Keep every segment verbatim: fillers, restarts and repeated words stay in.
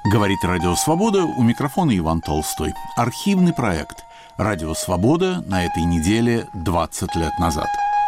Говорит Радио Свобода, у микрофона Иван Толстой. Архивный проект «Радио Свобода» на этой неделе двадцать лет назад.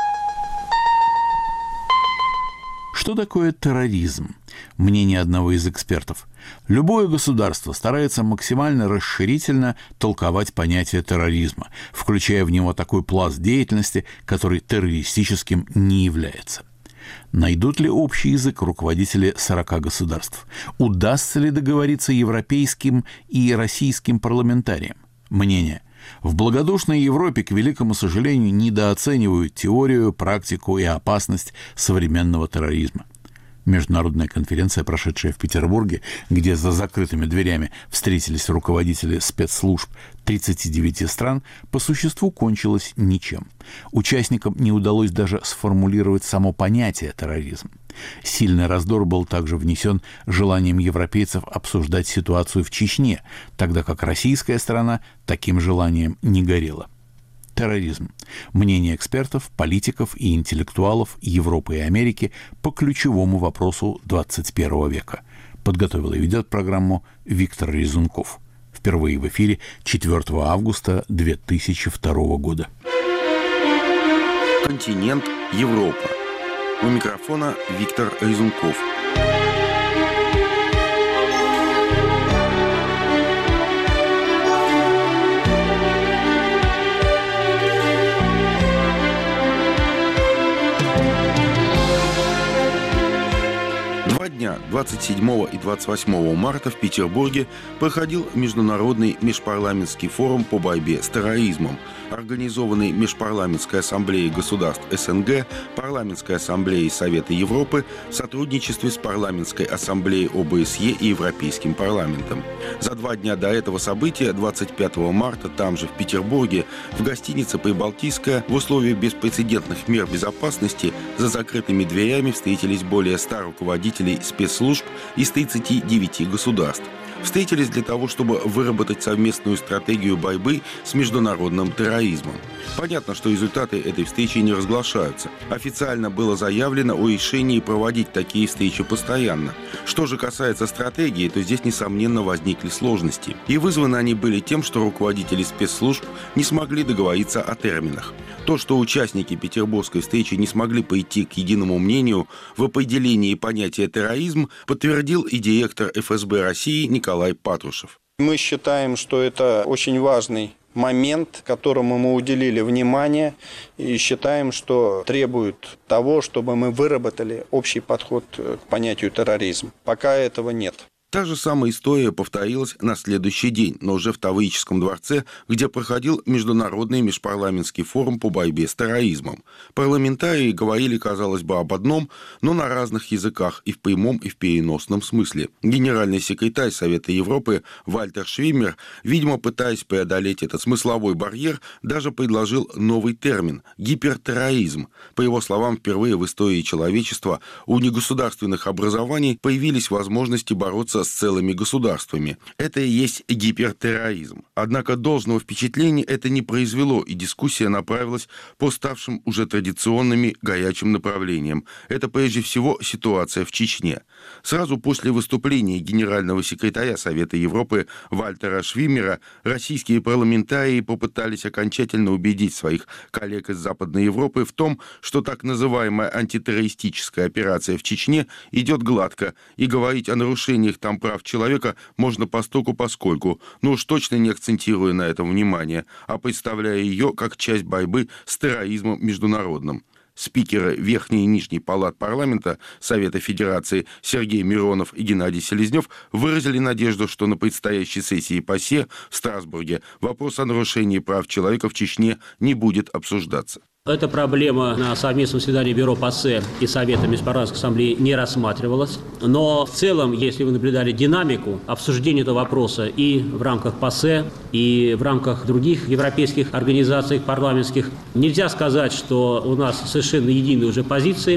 Что такое терроризм? Мнение одного из экспертов. Любое государство старается максимально расширительно толковать понятие терроризма, включая в него такой пласт деятельности, который террористическим не является. Найдут ли общий язык руководители сорока государств? Удастся ли договориться европейским и российским парламентариям? Мнение. В благодушной Европе, к великому сожалению, недооценивают теорию, практику и опасность современного терроризма. Международная конференция, прошедшая в Петербурге, где за закрытыми дверями встретились руководители спецслужб тридцати девяти стран, по существу кончилась ничем. Участникам не удалось даже сформулировать само понятие терроризм. Сильный раздор был также внесен желанием европейцев обсуждать ситуацию в Чечне, тогда как российская сторона таким желанием не горела. Терроризм. Мнение экспертов, политиков и интеллектуалов Европы и Америки по ключевому вопросу двадцать первого века. Подготовил и ведет программу Виктор Резунков. Впервые в эфире четвёртого августа две тысячи второго года. Континент Европа. У микрофона Виктор Резунков. Два дня, двадцать седьмого и двадцать восьмого марта, в Петербурге проходил Международный межпарламентский форум по борьбе с терроризмом, организованный Межпарламентской ассамблеей государств СНГ, Парламентской ассамблеей Совета Европы в сотрудничестве с Парламентской ассамблеей ОБСЕ и Европейским парламентом. За два дня до этого события, двадцать пятого марта, там же в Петербурге, в гостинице «Прибалтийская», в условиях беспрецедентных мер безопасности за закрытыми дверями встретились более ста руководителей спецслужб из тридцати девяти государств. Встретились для того, чтобы выработать совместную стратегию борьбы с международным терроризмом. Понятно, что результаты этой встречи не разглашаются. Официально было заявлено о решении проводить такие встречи постоянно. Что же касается стратегии, то здесь, несомненно, возникли сложности. И вызваны они были тем, что руководители спецслужб не смогли договориться о терминах. То, что участники петербургской встречи не смогли пойти к единому мнению в определении понятия терроризм, подтвердил и директор эф эс бэ России Николай Патрушев. Мы считаем, что это очень важный момент, которому мы уделили внимание, и считаем, что требует того, чтобы мы выработали общий подход к понятию терроризм. Пока этого нет. Та же самая история повторилась на следующий день, но уже в Таврическом дворце, где проходил Международный межпарламентский форум по борьбе с терроризмом. Парламентарии говорили, казалось бы, об одном, но на разных языках и в прямом, и в переносном смысле. Генеральный секретарь Совета Европы Вальтер Швиммер, видимо, пытаясь преодолеть этот смысловой барьер, даже предложил новый термин – гипертерроризм. По его словам, впервые в истории человечества у негосударственных образований появились возможности бороться с целыми государствами. Это и есть гипертерроризм. Однако должного впечатления это не произвело, и дискуссия направилась по ставшим уже традиционными горячим направлениям. Это прежде всего ситуация в Чечне. Сразу после выступления генерального секретаря Совета Европы Вальтера Швиммера российские парламентарии попытались окончательно убедить своих коллег из Западной Европы в том, что так называемая антитеррористическая операция в Чечне идет гладко, и говорить о нарушениях там прав человека можно постольку-поскольку, но уж точно не акцентируя на этом внимание, а представляя ее как часть борьбы с терроризмом международным. Спикеры Верхней и Нижней палат парламента Совета Федерации Сергей Миронов и Геннадий Селезнев выразили надежду, что на предстоящей сессии ПАСЕ в Страсбурге вопрос о нарушении прав человека в Чечне не будет обсуждаться. Эта проблема на совместном заседании Бюро ПАСЕ и Совета Межпарламентской ассамблеи не рассматривалась. Но в целом, если вы наблюдали динамику обсуждения этого вопроса и в рамках ПАСЕ, и в рамках других европейских организаций парламентских, нельзя сказать, что у нас совершенно единые уже позиции.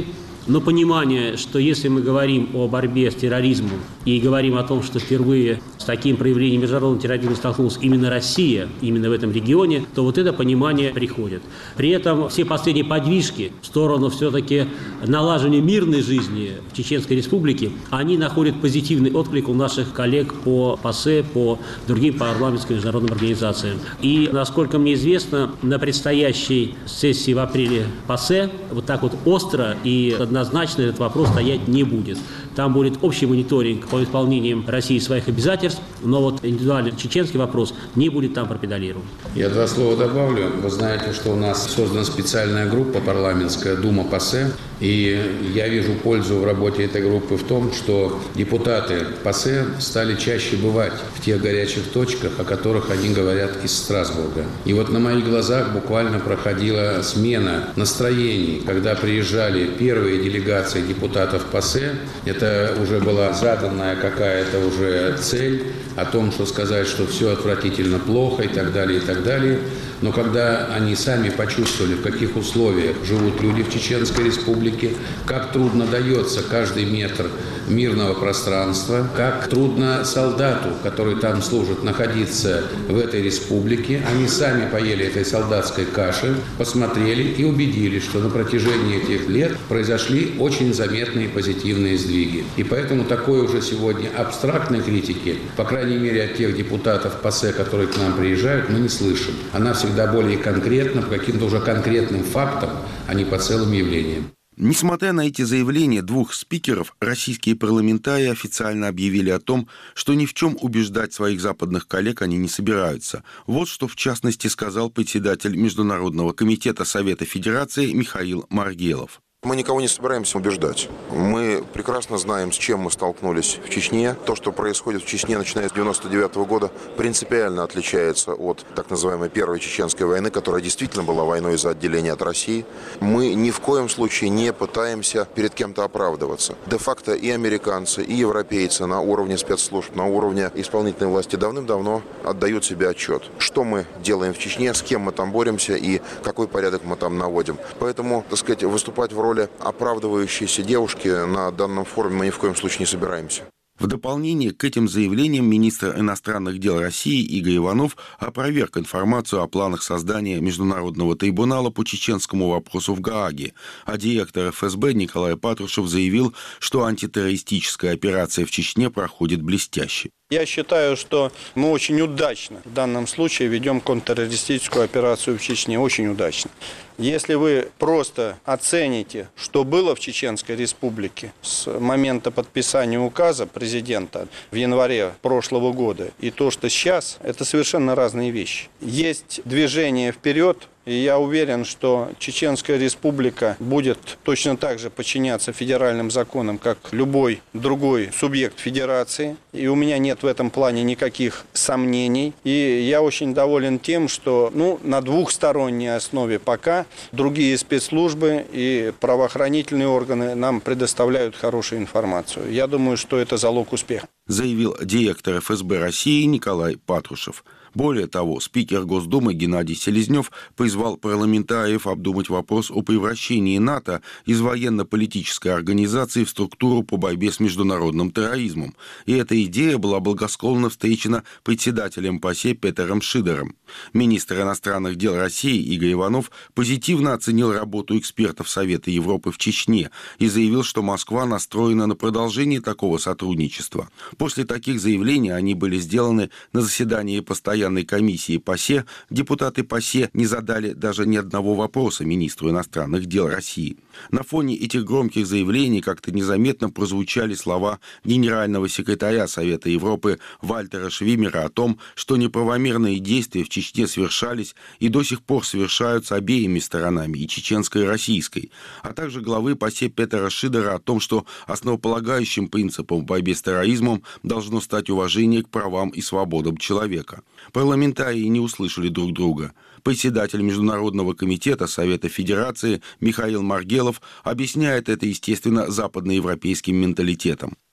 Но понимание, что если мы говорим о борьбе с терроризмом и говорим о том, что впервые с таким проявлением международного терроризма столкнулась именно Россия, именно в этом регионе, то вот это понимание приходит. При этом все последние подвижки в сторону все-таки налаживания мирной жизни в Чеченской Республике, они находят позитивный отклик у наших коллег по ПАСЕ, по другим парламентским международным организациям. И, насколько мне известно, на предстоящей сессии в апреле ПАСЕ вот так вот остро и однозначно этот вопрос стоять не будет. Там будет общий мониторинг по исполнению России своих обязательств, но вот индивидуальный чеченский вопрос не будет там пропедалирован. Я два слова добавлю. Вы знаете, что у нас создана специальная группа парламентская Дума ПАСЕ, и я вижу пользу в работе этой группы в том, что депутаты ПАСЕ стали чаще бывать в тех горячих точках, о которых они говорят из Страсбурга. И вот на моих глазах буквально проходила смена настроений, когда приезжали первые делегации депутатов ПАСЕ. Это уже была заданная какая-то уже цель о том, что сказать, что все отвратительно плохо и так далее, и так далее. Но когда они сами почувствовали, в каких условиях живут люди в Чеченской Республике, как трудно дается каждый метр мирного пространства, как трудно солдату, который там служит, находиться в этой республике, они сами поели этой солдатской каши, посмотрели и убедились, что на протяжении этих лет произошли очень заметные позитивные сдвиги. И поэтому такой уже сегодня абстрактной критики, по крайней мере от тех депутатов ПАСЕ, которые к нам приезжают, мы не слышим. Она всегда более конкретна, по каким-то уже конкретным фактам, а не по целым явлениям. Несмотря на эти заявления двух спикеров, российские парламентарии официально объявили о том, что ни в чем убеждать своих западных коллег они не собираются. Вот что в частности сказал председатель Международного комитета Совета Федерации Михаил Маргелов. Мы никого не собираемся убеждать. Мы прекрасно знаем, с чем мы столкнулись в Чечне. То, что происходит в Чечне, начиная с девяносто девятого года, принципиально отличается от так называемой Первой Чеченской войны, которая действительно была войной за отделение от России. Мы ни в коем случае не пытаемся перед кем-то оправдываться. Де-факто и американцы, и европейцы на уровне спецслужб, на уровне исполнительной власти давным-давно отдают себе отчет, что мы делаем в Чечне, с кем мы там боремся и какой порядок мы там наводим. Поэтому, так сказать, выступать в роли оправдывающейся девушки на данном форуме мы ни в коем случае не собираемся. В дополнение к этим заявлениям министр иностранных дел России Игорь Иванов опроверг информацию о планах создания Международного трибунала по чеченскому вопросу в Гааге, а директор эф эс бэ Николай Патрушев заявил, что антитеррористическая операция в Чечне проходит блестяще. Я считаю, что мы очень удачно в данном случае ведем контртеррористическую операцию в Чечне. Очень удачно. Если вы просто оцените, что было в Чеченской Республике с момента подписания указа президента в январе прошлого года и то, что сейчас, это совершенно разные вещи. Есть движение вперед. И я уверен, что Чеченская Республика будет точно так же подчиняться федеральным законам, как любой другой субъект федерации. И у меня нет в этом плане никаких сомнений. И я очень доволен тем, что ну, на двухсторонней основе пока другие спецслужбы и правоохранительные органы нам предоставляют хорошую информацию. Я думаю, что это залог успеха. Заявил директор эф эс бэ России Николай Патрушев. Более того, спикер Госдумы Геннадий Селезнев призвал парламентариев обдумать вопрос о превращении НАТО из военно-политической организации в структуру по борьбе с международным терроризмом. И эта идея была благосклонно встречена председателем ПАСЕ Петером Шидером. Министр иностранных дел России Игорь Иванов позитивно оценил работу экспертов Совета Европы в Чечне и заявил, что Москва настроена на продолжение такого сотрудничества. После таких заявлений они были сделаны на заседании постоянной комиссии ПАСЕ. Депутаты ПАСЕ не задали даже ни одного вопроса министру иностранных дел России. На фоне этих громких заявлений как-то незаметно прозвучали слова генерального секретаря Совета Европы Вальтера Швимера о том, что неправомерные действия в Чечне совершались и до сих пор совершаются обеими сторонами, и чеченской, и российской, а также главы ПАСЕ Петера Шидера о том, что основополагающим принципом в борьбе с терроризмом должно стать уважение к правам и свободам человека. Парламентарии не услышали друг друга. Председатель Международного комитета Совета Федерации Михаил Маргелов объясняет это, естественно, западноевропейским менталитетом.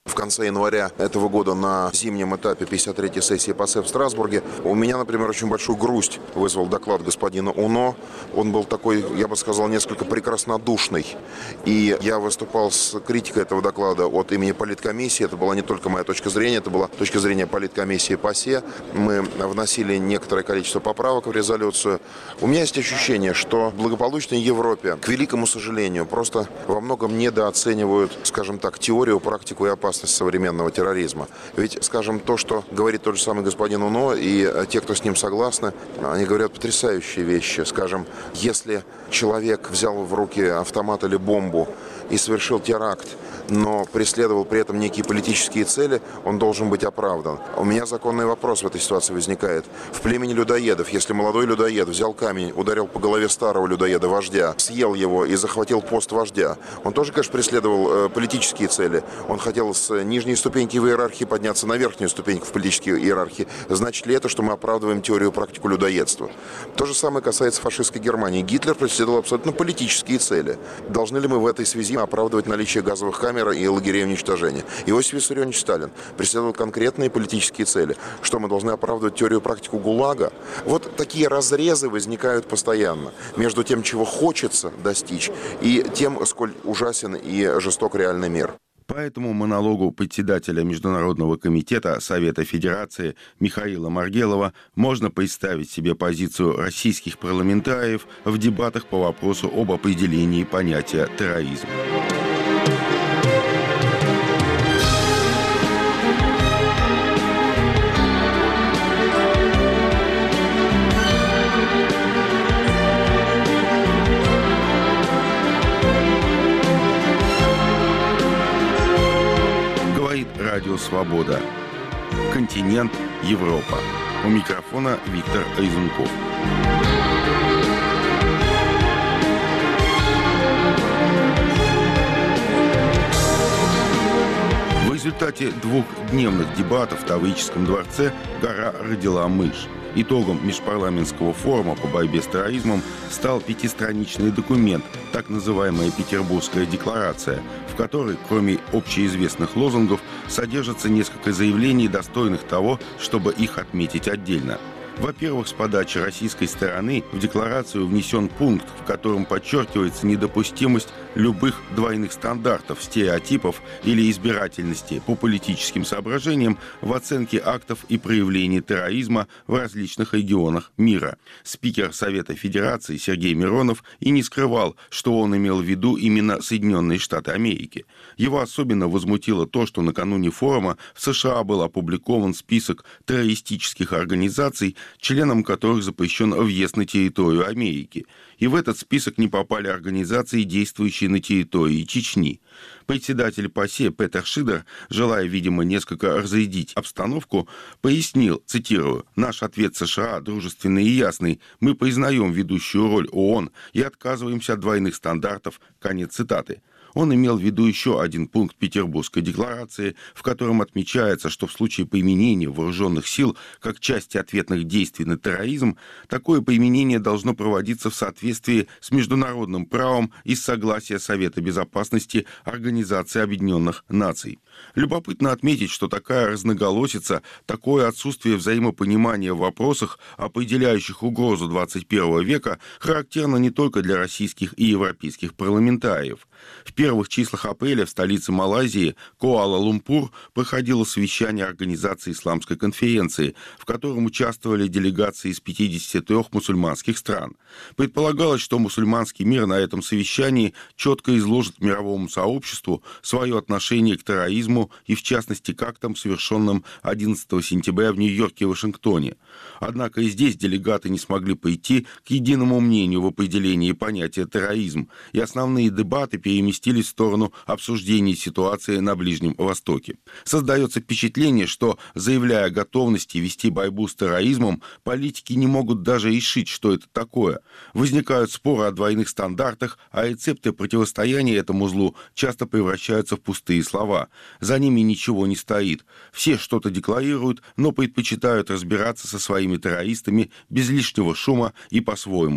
в конце января этого года на зимнем этапе пятьдесят третьей сессии ПАСЕ в Страсбурге. У меня, например, очень большую грусть вызвал доклад господина Уно. Он был такой, я бы сказал, несколько прекраснодушный. И я выступал с критикой этого доклада от имени политкомиссии. Это была не только моя точка зрения, это была точка зрения политкомиссии ПАСЕ. Мы вносили некоторое количество поправок в резолюцию. У меня есть ощущение, что в благополучной Европе, к великому сожалению, просто во многом недооценивают, скажем так, теорию, практику и опасность современного терроризма. Ведь, скажем, то, что говорит тот же самый господин Уно, и те, кто с ним согласны, они говорят потрясающие вещи. Скажем, если человек взял в руки автомат или бомбу и совершил теракт, но преследовал при этом некие политические цели, он должен быть оправдан. У меня законный вопрос в этой ситуации возникает. В племени людоедов, если молодой людоед взял камень, ударил по голове старого людоеда, вождя, съел его и захватил пост вождя, он тоже, конечно, преследовал э, политические цели. Он хотел с нижней ступеньки в иерархии подняться на верхнюю ступеньку в политической иерархии. Значит ли это, что мы оправдываем теорию и практику людоедства? То же самое касается фашистской Германии. Гитлер преследовал абсолютно политические цели. Должны ли мы в этой связи оправдывать наличие газовых камер и лагерей уничтожения? Иосиф Виссарионович Сталин преследовал конкретные политические цели. Что, мы должны оправдывать теорию и практику ГУЛАГа? Вот такие разрезы возникают постоянно между тем, чего хочется достичь, и тем, сколь ужасен и жесток реальный мир. По этому монологу председателя Международного комитета Совета Федерации Михаила Маргелова можно представить себе позицию российских парламентариев в дебатах по вопросу об определении понятия терроризм. Радио «Свобода». Континент Европа. У микрофона Виктор Айзенков. В результате двухдневных дебатов в Таврическом дворце гора родила мышь. Итогом межпарламентского форума по борьбе с терроризмом стал пятистраничный документ, так называемая Петербургская декларация, в которой, кроме общеизвестных лозунгов, содержится несколько заявлений, достойных того, чтобы их отметить отдельно. Во-первых, с подачи российской стороны в декларацию внесен пункт, в котором подчеркивается недопустимость любых двойных стандартов, стереотипов или избирательности по политическим соображениям в оценке актов и проявлений терроризма в различных регионах мира. Спикер Совета Федерации Сергей Миронов и не скрывал, что он имел в виду именно Соединенные Штаты Америки. Его особенно возмутило то, что накануне форума в США был опубликован список террористических организаций, членам которых запрещен въезд на территорию Америки. И в этот список не попали организации, действующие на территории Чечни. Председатель ПАСЕ Петер Шидер, желая, видимо, несколько разрядить обстановку, пояснил, цитирую, «Наш ответ США дружественный и ясный. Мы признаем ведущую роль ООН и отказываемся от двойных стандартов». Конец цитаты. Он имел в виду еще один пункт Петербургской декларации, в котором отмечается, что в случае применения вооруженных сил как части ответных действий на терроризм, такое применение должно проводиться в соответствии с международным правом и с согласия Совета Безопасности Организации Объединенных Наций. Любопытно отметить, что такая разноголосица, такое отсутствие взаимопонимания в вопросах, определяющих угрозу двадцать первого века, характерно не только для российских и европейских парламентариев. В первых числах апреля в столице Малайзии, Куала-Лумпур, проходило совещание Организации Исламской конференции, в котором участвовали делегации из пятидесяти трёх мусульманских стран. Предполагалось, что мусульманский мир на этом совещании четко изложит мировому сообществу свое отношение к терроризму и, в частности, к актам, совершенным одиннадцатого сентября в Нью-Йорке и Вашингтоне. Однако и здесь делегаты не смогли прийти к единому мнению в определении понятия терроризм, и основные дебаты переместились в сторону обсуждения ситуации на Ближнем Востоке. Создается впечатление, что, заявляя о готовности вести борьбу с терроризмом, политики не могут даже решить, что это такое. Возникают споры о двойных стандартах, а рецепты противостояния этому злу часто превращаются в пустые слова. За ними ничего не стоит. Все что-то декларируют, но предпочитают разбираться со своими террористами без лишнего шума и по-своему.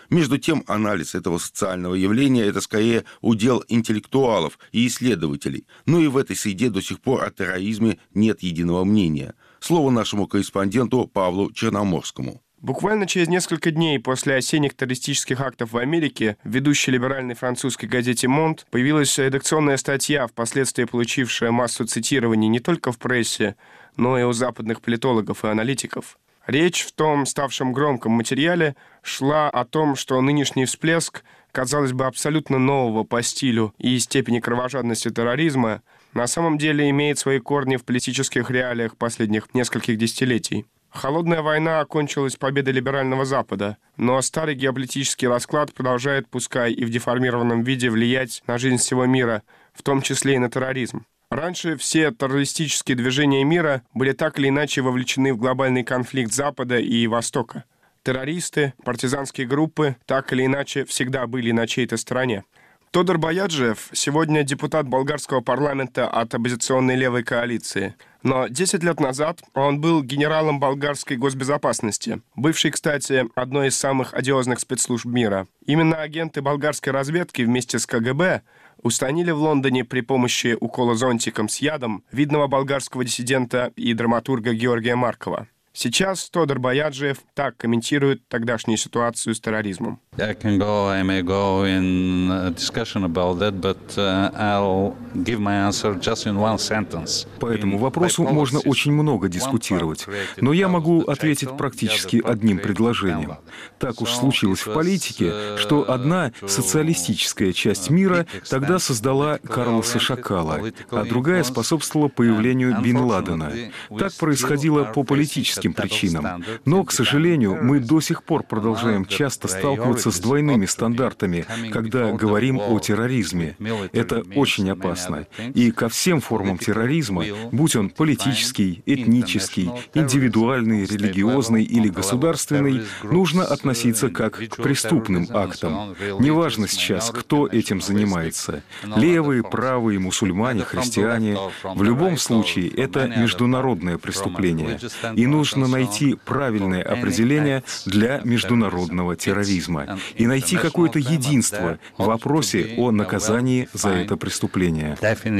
Между тем, анализ этого социального явления – это скорее удел интеллектуалов и исследователей. Но и в этой среде до сих пор о терроризме нет единого мнения. Слово нашему корреспонденту Павлу Черноморскому. Буквально через несколько дней после осенних террористических актов в Америке в ведущей либеральной французской газете «Монт» появилась редакционная статья, впоследствии получившая массу цитирований не только в прессе, но и у западных политологов и аналитиков. Речь в том ставшем громком материале шла о том, что нынешний всплеск, казалось бы, абсолютно нового по стилю и степени кровожадности терроризма, на самом деле имеет свои корни в политических реалиях последних нескольких десятилетий. Холодная война окончилась победой либерального Запада, но старый геополитический расклад продолжает, пускай и в деформированном виде, влиять на жизнь всего мира, в том числе и на терроризм. Раньше все террористические движения мира были так или иначе вовлечены в глобальный конфликт Запада и Востока. Террористы, партизанские группы так или иначе всегда были на чьей-то стороне. Тодор Бояджиев сегодня депутат болгарского парламента от оппозиционной левой коалиции. Но десять лет назад он был генералом болгарской госбезопасности, бывший, кстати, одной из самых одиозных спецслужб мира. Именно агенты болгарской разведки вместе с ка гэ бэ устранили в Лондоне при помощи укола зонтиком с ядом видного болгарского диссидента и драматурга Георгия Маркова. Сейчас Тодор Бояджиев так комментирует тогдашнюю ситуацию с терроризмом. I can go, I may go in a discussion about that, but uh, I'll give my answer just in one sentence. По этому вопросу можно очень много дискутировать, но я могу ответить практически одним предложением. Так уж случилось в политике, что одна социалистическая часть мира тогда создала Карлоса Шакала, а другая способствовала появлению Бин Ладена. Так происходило по политическим причинам. Но, к сожалению, мы до сих пор продолжаем часто сталкиваться с двойными стандартами, когда говорим о терроризме. Это очень опасно. И ко всем формам терроризма, будь он политический, этнический, индивидуальный, религиозный или государственный, нужно относиться как к преступным актам. Неважно сейчас, кто этим занимается. Левые, правые, мусульмане, христиане. В любом случае, это международное преступление. И нужно найти правильное определение для международного терроризма. И найти какое-то единство в вопросе о наказании за это преступление.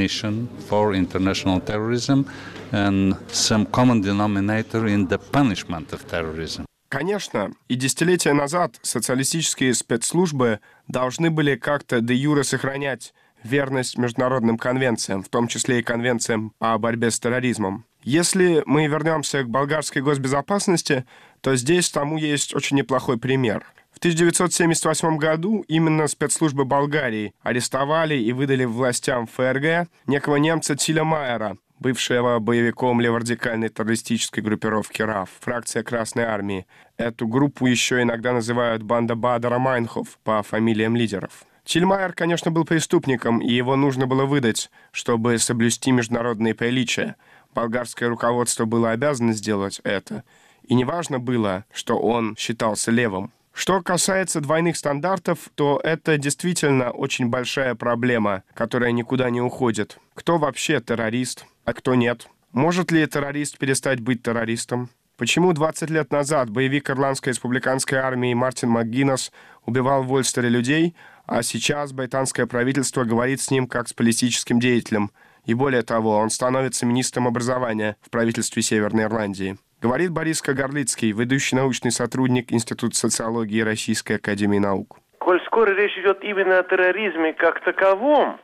Конечно, и десятилетия назад социалистические спецслужбы должны были как-то де юре сохранять верность международным конвенциям, в том числе и конвенциям о борьбе с терроризмом. Если мы вернемся к болгарской госбезопасности, то здесь тому есть очень неплохой пример. В тысяча девятьсот семьдесят восьмом году именно спецслужбы Болгарии арестовали и выдали властям эф эр гэ некого немца Тиля Майера, бывшего боевиком леворадикальной террористической группировки РАФ, фракция Красной Армии. Эту группу еще иногда называют «Банда Бадера Майнхоф» по фамилиям лидеров. Тильмайер, конечно, был преступником, и его нужно было выдать, чтобы соблюсти международные приличия. Болгарское руководство было обязано сделать это. И неважно было, что он считался левым. Что касается двойных стандартов, то это действительно очень большая проблема, которая никуда не уходит. Кто вообще террорист, а кто нет? Может ли террорист перестать быть террористом? Почему двадцать лет назад боевик Ирландской республиканской армии Мартин МакГиннес убивал в Ольстере людей, а сейчас британское правительство говорит с ним как с политическим деятелем? И более того, он становится министром образования в правительстве Северной Ирландии. Говорит Борис Кагарлицкий, ведущий научный сотрудник Института социологии Российской академии наук. Коль скоро речь идет именно о терроризме как таковом,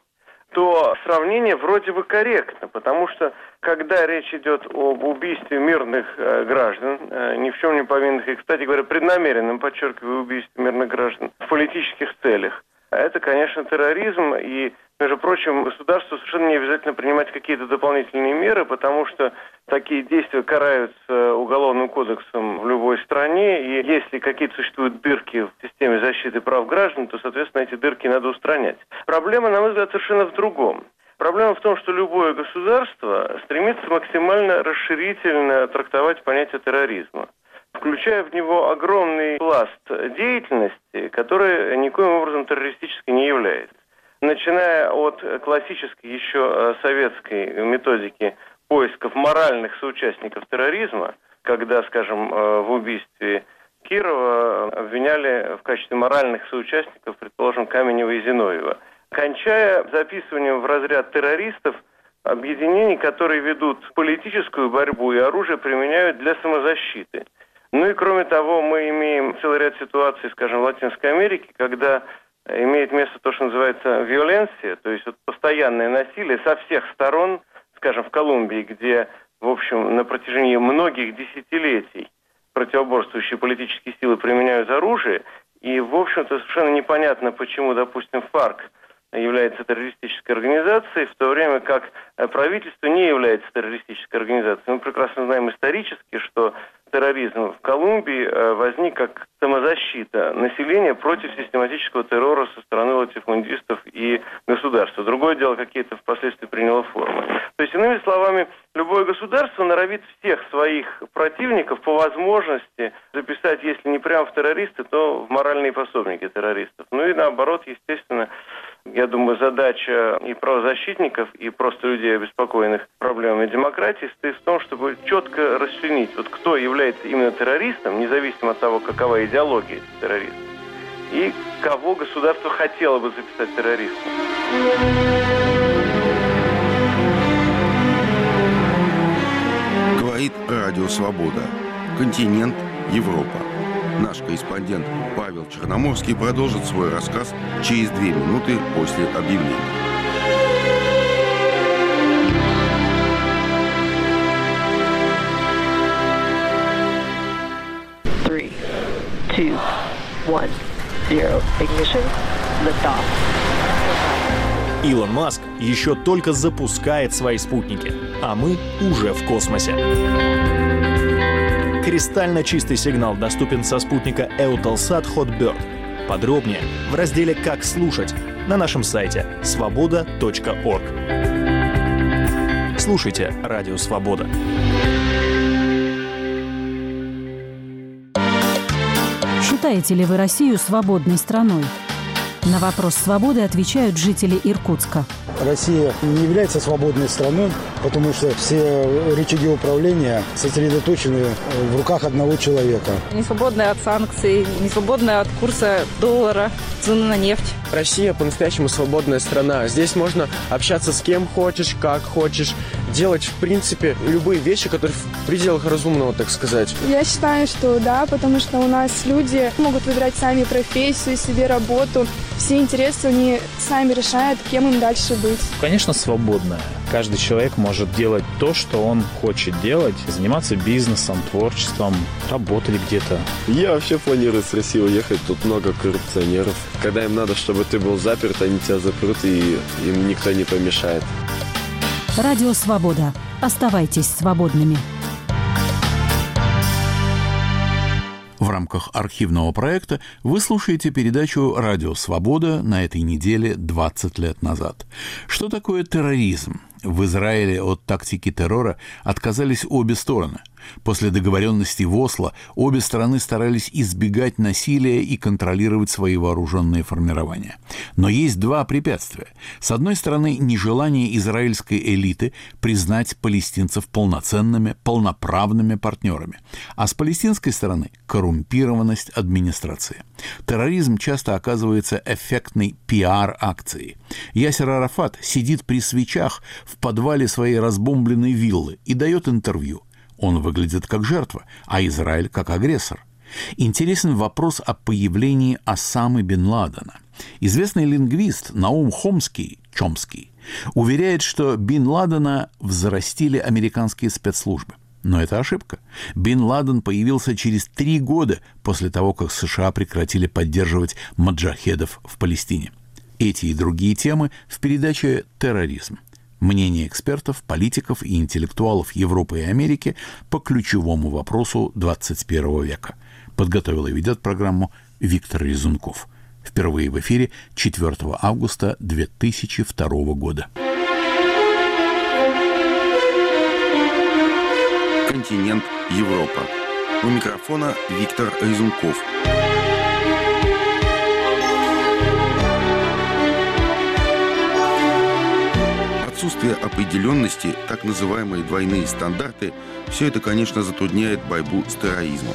то сравнение вроде бы корректно, потому что когда речь идет об убийстве мирных э, граждан, э, ни в чем не повинных, и, кстати говоря, преднамеренном, подчеркиваю, убийстве мирных граждан в политических целях, это, конечно, терроризм, и, между прочим, государству совершенно не обязательно принимать какие-то дополнительные меры, потому что такие действия караются уголовным кодексом в любой стране, и если какие-то существуют дырки в системе защиты прав граждан, то, соответственно, эти дырки надо устранять. Проблема, на мой взгляд, совершенно в другом. Проблема в том, что любое государство стремится максимально расширительно трактовать понятие терроризма, включая в него огромный пласт деятельности, которая никоим образом террористической не является. Начиная от классической еще советской методики поисков моральных соучастников терроризма, когда, скажем, в убийстве Кирова обвиняли в качестве моральных соучастников, предположим, Каменева и Зиновьева, кончая записыванием в разряд террористов объединений, которые ведут политическую борьбу и оружие применяют для самозащиты. Ну и кроме того, мы имеем целый ряд ситуаций, скажем, в Латинской Америке, когда имеет место то, что называется виоленция, то есть вот постоянное насилие со всех сторон, скажем, в Колумбии, где, в общем, на протяжении многих десятилетий противоборствующие политические силы применяют оружие, и, в общем-то, совершенно непонятно, почему, допустим, ФАРК является террористической организацией, в то время как правительство не является террористической организацией. Мы прекрасно знаем исторически, что терроризм в Колумбии возник как самозащита населения против систематического террора со стороны латифундистов и государства. Другое дело, какие это впоследствии приняло формы. То есть, иными словами, любое государство норовит всех своих противников по возможности записать, если не прямо в террористы, то в моральные пособники террористов. Ну и наоборот, естественно, я думаю, задача и правозащитников, и просто людей, обеспокоенных проблемами демократии, стоит в том, чтобы четко расчленить, вот кто является именно террористом, независимо от того, какова идеология этих террористов, и кого государство хотело бы записать террористом. Говорит Радио Свобода. Континент Европа. Наш корреспондент Павел Черноморский продолжит свой рассказ через две минуты после объявления. Three, two, one, zero. Ignition. Lift off. Илон Маск еще только запускает свои спутники, а мы уже в космосе. Кристально чистый сигнал доступен со спутника Eutelsat Hotbird. Подробнее в разделе «Как слушать» на нашем сайте свобода точка орг. Слушайте Радио Свобода. Считаете ли вы Россию свободной страной? На вопрос свободы отвечают жители Иркутска. Россия не является свободной страной, потому что все рычаги управления сосредоточены в руках одного человека. Не свободная от санкций, не свободная от курса доллара, цены на нефть. Россия по-настоящему свободная страна. Здесь можно общаться с кем хочешь, как хочешь, делать, в принципе, любые вещи, которые в пределах разумного, так сказать. Я считаю, что да, потому что у нас люди могут выбирать сами профессию, себе работу. Все интересы они сами решают, кем им дальше быть. Конечно, свободная. Каждый человек может делать то, что он хочет делать, заниматься бизнесом, творчеством, работать где-то. Я вообще планирую с России уехать, тут много коррупционеров. Когда им надо, чтобы ты был заперт, они тебя запрут, и им никто не помешает. Радио Свобода. Оставайтесь свободными. В рамках архивного проекта вы слушаете передачу «Радио Свобода» на этой неделе двадцать лет назад. Что такое терроризм? В Израиле от тактики террора отказались обе стороны. После договоренности в Осло обе стороны старались избегать насилия и контролировать свои вооруженные формирования. Но есть два препятствия. С одной стороны, нежелание израильской элиты признать палестинцев полноценными, полноправными партнерами. А с палестинской стороны – коррумпированность администрации. Терроризм часто оказывается эффектной пиар-акцией. Ясер Арафат сидит при свечах в подвале своей разбомбленной виллы и дает интервью. Он выглядит как жертва, а Израиль как агрессор. Интересен вопрос о появлении Осамы бен Ладена. Известный лингвист Наум Хомский, Чомский, уверяет, что бен Ладена взрастили американские спецслужбы. Но это ошибка. Бен Ладен появился через три года после того, как США прекратили поддерживать маджахедов в Палестине. Эти и другие темы в передаче «Терроризм». Мнение экспертов, политиков и интеллектуалов Европы и Америки по ключевому вопросу двадцать первого века. Подготовил и ведет программу Виктор Резунков. Впервые в эфире четвёртого августа две тысячи второго года. Континент Европа. У микрофона Виктор Резунков. Отсутствие определенности, так называемые двойные стандарты, все это, конечно, затрудняет борьбу с терроризмом.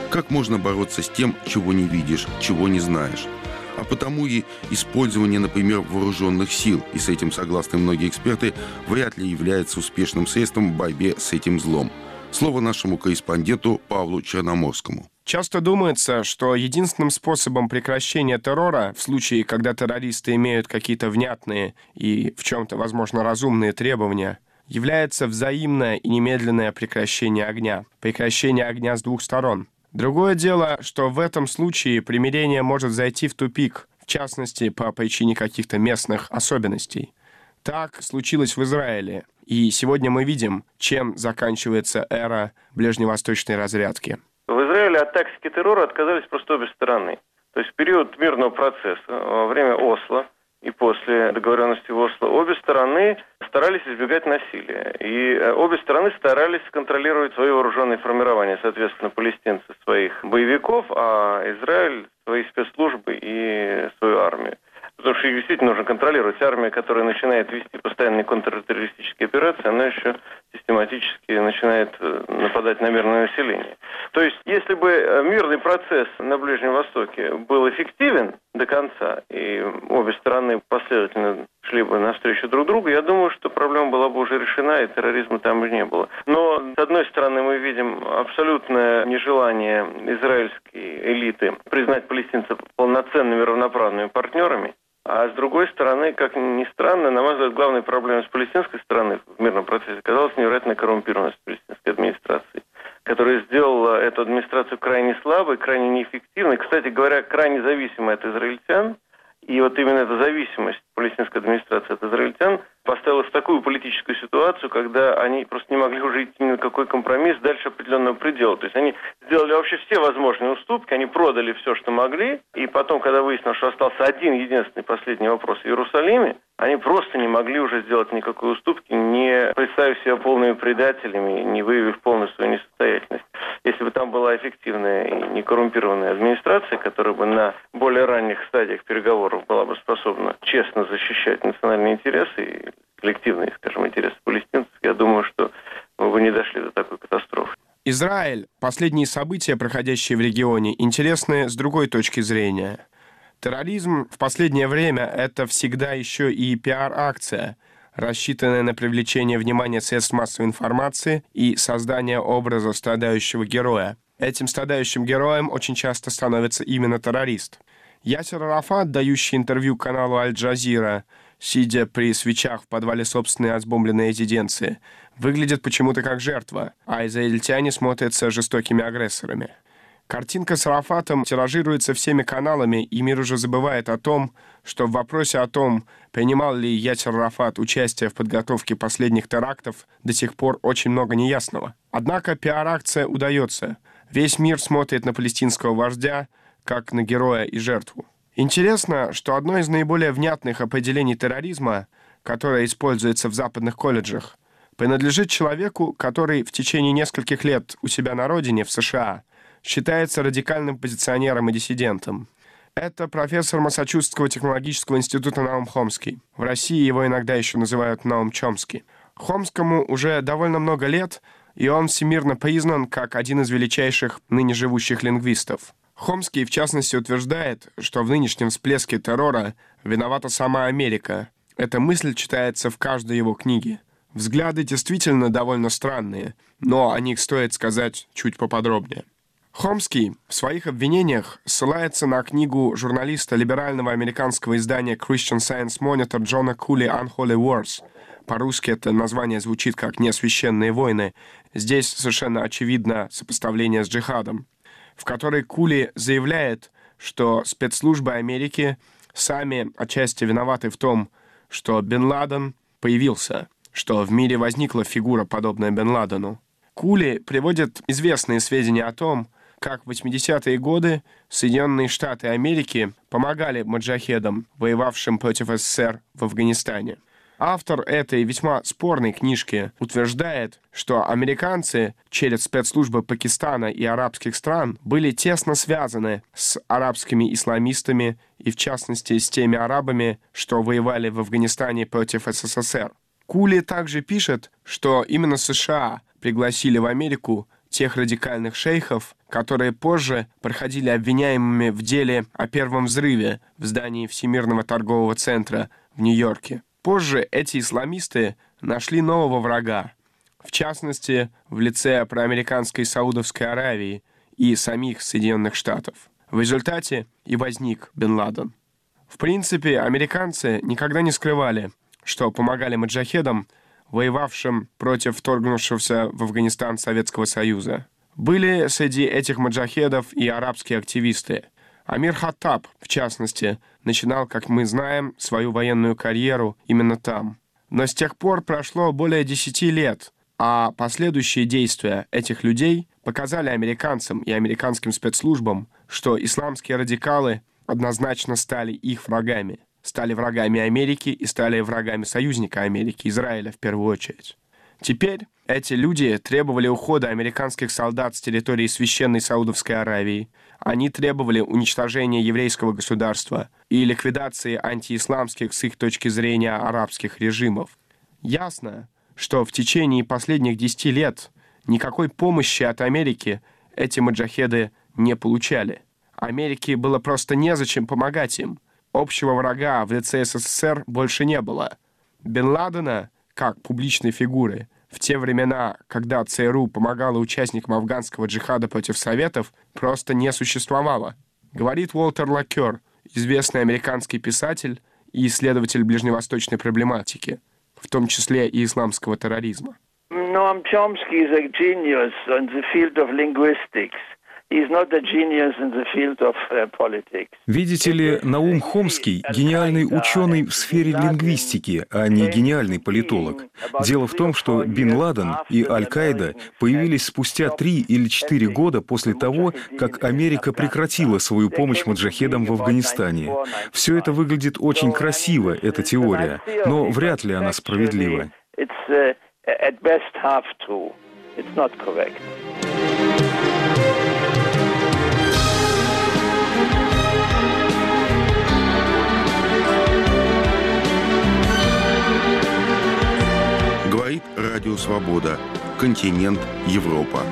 Как можно бороться с тем, чего не видишь, чего не знаешь? А потому и использование, например, вооруженных сил, и с этим согласны многие эксперты, вряд ли является успешным средством в борьбе с этим злом. Слово нашему корреспонденту Павлу Черноморскому. Часто думается, что единственным способом прекращения террора в случае, когда террористы имеют какие-то внятные и в чем-то, возможно, разумные требования, является взаимное и немедленное прекращение огня. Прекращение огня с двух сторон. Другое дело, что в этом случае примирение может зайти в тупик, в частности, по причине каких-то местных особенностей. Так случилось в Израиле, и сегодня мы видим, чем заканчивается эра ближневосточной разрядки. В Израиле от тактики террора отказались просто обе стороны. То есть в период мирного процесса, во время Осло и после договоренности в Осло, обе стороны старались избегать насилия. И обе стороны старались контролировать свои вооруженные формирования, соответственно, палестинцы своих боевиков, а Израиль свои спецслужбы и свою армию. Потому что их действительно нужно контролировать. Армия, которая начинает вести постоянные контртеррористические операции, она еще систематически начинает нападать на мирное население. То есть, если бы мирный процесс на Ближнем Востоке был эффективен до конца, и обе стороны последовательно шли бы навстречу друг другу, я думаю, что проблема была бы уже решена, и терроризма там бы не было. Но, с одной стороны, мы видим абсолютное нежелание израильской элиты признать палестинцев полноценными равноправными партнерами. А с другой стороны, как ни странно, на мой взгляд, главной проблемой с палестинской стороны в мирном процессе оказалась невероятная коррумпированность палестинской администрации, которая сделала эту администрацию крайне слабой, крайне неэффективной, кстати говоря, крайне зависимой от израильтян. И вот именно эта зависимость палестинской администрации от израильтян поставила в такую политическую ситуацию, когда они просто не могли уже идти ни на какой компромисс дальше определенного предела. То есть они сделали вообще все возможные уступки, они продали все, что могли, и потом, когда выяснилось, что остался один единственный последний вопрос в Иерусалиме, они просто не могли уже сделать никакой уступки, не представив себя полными предателями, не выявив полную свою несостоятельность. Если бы там была эффективная и некоррумпированная администрация, которая бы на более ранних стадиях переговоров была бы способна честно защищать национальные интересы и коллективные, скажем, интересы палестинцев, я думаю, что мы бы не дошли до такой катастрофы. Израиль, последние события, проходящие в регионе, интересны с другой точки зрения. Терроризм в последнее время — это всегда еще и пиар-акция, рассчитанная на привлечение внимания средств массовой информации и создание образа страдающего героя. Этим страдающим героем очень часто становится именно террорист. Ясер Арафат, дающий интервью каналу Аль-Джазира, сидя при свечах в подвале собственной разбомбленной резиденции, выглядит почему-то как жертва, а израильтяне смотрятся жестокими агрессорами. Картинка с Арафатом тиражируется всеми каналами, и мир уже забывает о том, что в вопросе о том, принимал ли Ясер Арафат участие в подготовке последних терактов, до сих пор очень много неясного. Однако пиар-акция удается. Весь мир смотрит на палестинского вождя, как на героя и жертву. Интересно, что одно из наиболее внятных определений терроризма, которое используется в западных колледжах, принадлежит человеку, который в течение нескольких лет у себя на родине, в США, считается радикальным позиционером и диссидентом. Это профессор Массачусетского технологического института Наум Хомский. В России его иногда еще называют Наум Чомски. Хомскому уже довольно много лет, и он всемирно признан как один из величайших ныне живущих лингвистов. Хомский, в частности, утверждает, что в нынешнем всплеске террора виновата сама Америка. Эта мысль читается в каждой его книге. Взгляды действительно довольно странные, но о них стоит сказать чуть поподробнее. Хомский в своих обвинениях ссылается на книгу журналиста либерального американского издания Christian Science Monitor Джона Кули «Unholy Wars». По-русски это название звучит как «Несвященные войны». Здесь совершенно очевидно сопоставление с джихадом, в которой Кули заявляет, что спецслужбы Америки сами отчасти виноваты в том, что Бен Ладен появился, что в мире возникла фигура, подобная Бен Ладену. Кули приводит известные сведения о том, как в восьмидесятые годы Соединенные Штаты Америки помогали маджахедам, воевавшим против СССР в Афганистане. Автор этой весьма спорной книжки утверждает, что американцы через спецслужбы Пакистана и арабских стран были тесно связаны с арабскими исламистами и, в частности, с теми арабами, что воевали в Афганистане против СССР. Кули также пишет, что именно США пригласили в Америку тех радикальных шейхов, которые позже проходили обвиняемыми в деле о первом взрыве в здании Всемирного торгового центра в Нью-Йорке. Позже эти исламисты нашли нового врага, в частности, в лице проамериканской Саудовской Аравии и самих Соединенных Штатов. В результате и возник Бен Ладен. В принципе, американцы никогда не скрывали, что помогали маджахедам, воевавшим против вторгнувшегося в Афганистан Советского Союза. Были среди этих маджахедов и арабские активисты. Амир Хаттаб, в частности, начинал, как мы знаем, свою военную карьеру именно там. Но с тех пор прошло более десяти лет, а последующие действия этих людей показали американцам и американским спецслужбам, что исламские радикалы однозначно стали их врагами. Стали врагами Америки и стали врагами союзника Америки, Израиля в первую очередь. Теперь эти люди требовали ухода американских солдат с территории священной Саудовской Аравии. Они требовали уничтожения еврейского государства и ликвидации антиисламских с их точки зрения арабских режимов. Ясно, что в течение последних десяти лет никакой помощи от Америки эти маджахеды не получали. Америке было просто незачем помогать им. Общего врага в лице СССР больше не было. Бен Ладена, как публичной фигуры, в те времена, когда ЦРУ помогала участникам афганского джихада против Советов, просто не существовало. Говорит Уолтер Лакер, известный американский писатель и исследователь ближневосточной проблематики, в том числе и исламского терроризма. Noam Chomsky is a genius in the field of linguistics. Видите ли, Наум Хомский – гениальный ученый в сфере лингвистики, а не гениальный политолог. Дело в том, что Бин Ладен и Аль-Каида появились спустя три или четыре года после того, как Америка прекратила свою помощь маджахедам в Афганистане. Все это выглядит очень красиво, эта теория, но вряд ли она справедлива. Говорит Радио Свобода. Континент Европа.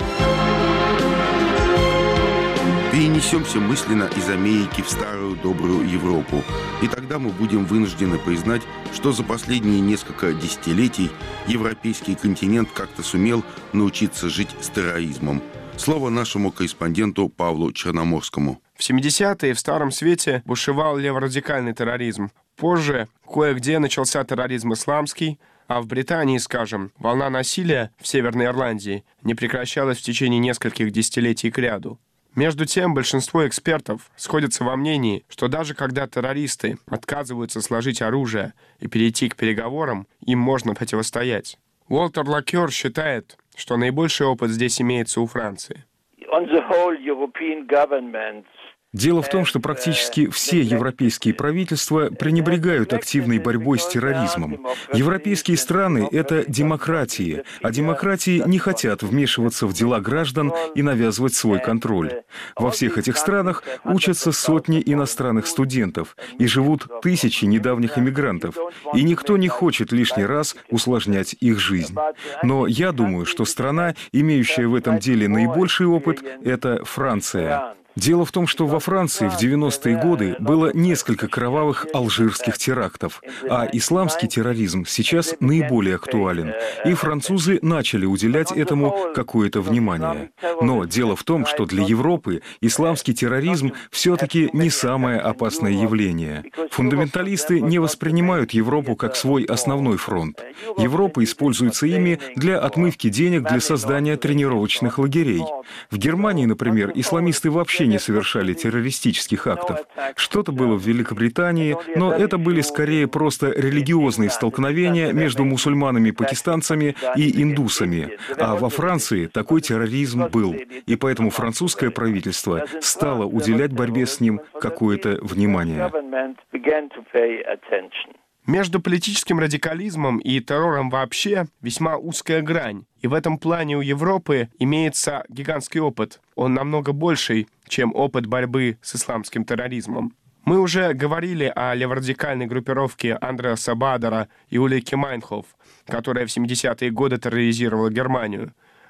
Перенесемся мысленно из Америки в старую добрую Европу. И тогда мы будем вынуждены признать, что за последние несколько десятилетий европейский континент как-то сумел научиться жить с терроризмом. Слово нашему корреспонденту Павлу Черноморскому. В семидесятые в Старом Свете бушевал леворадикальный терроризм. Позже кое-где начался терроризм исламский, а в Британии, скажем, волна насилия в Северной Ирландии не прекращалась в течение нескольких десятилетий кряду. Между тем, большинство экспертов сходятся во мнении, что даже когда террористы отказываются сложить оружие и перейти к переговорам, им можно противостоять. Уолтер Лакер считает, что наибольший опыт здесь имеется у Франции. Дело в том, что практически все европейские правительства пренебрегают активной борьбой с терроризмом. Европейские страны — это демократии, а демократии не хотят вмешиваться в дела граждан и навязывать свой контроль. Во всех этих странах учатся сотни иностранных студентов и живут тысячи недавних иммигрантов, и никто не хочет лишний раз усложнять их жизнь. Но я думаю, что страна, имеющая в этом деле наибольший опыт, — это Франция. Дело в том, что во Франции в девяностые годы было несколько кровавых алжирских терактов, а исламский терроризм сейчас наиболее актуален, и французы начали уделять этому какое-то внимание. Но дело в том, что для Европы исламский терроризм все-таки не самое опасное явление. Фундаменталисты не воспринимают Европу как свой основной фронт. Европа используется ими для отмывки денег для создания тренировочных лагерей. В Германии, например, исламисты вообще не совершали террористических актов. Что-то было в Великобритании, но это были скорее просто религиозные столкновения между мусульманами-пакистанцами и индусами. А во Франции такой терроризм был, и поэтому французское правительство стало уделять борьбе с ним какое-то внимание. Между политическим радикализмом и террором вообще весьма узкая грань. И в этом плане у Европы имеется гигантский опыт. Он намного больший, чем опыт борьбы с исламским терроризмом. Мы уже говорили о леворадикальной группировке Андреаса Бадера и Ульрики Майнхоф, которая в семидесятые годы терроризировала Германию.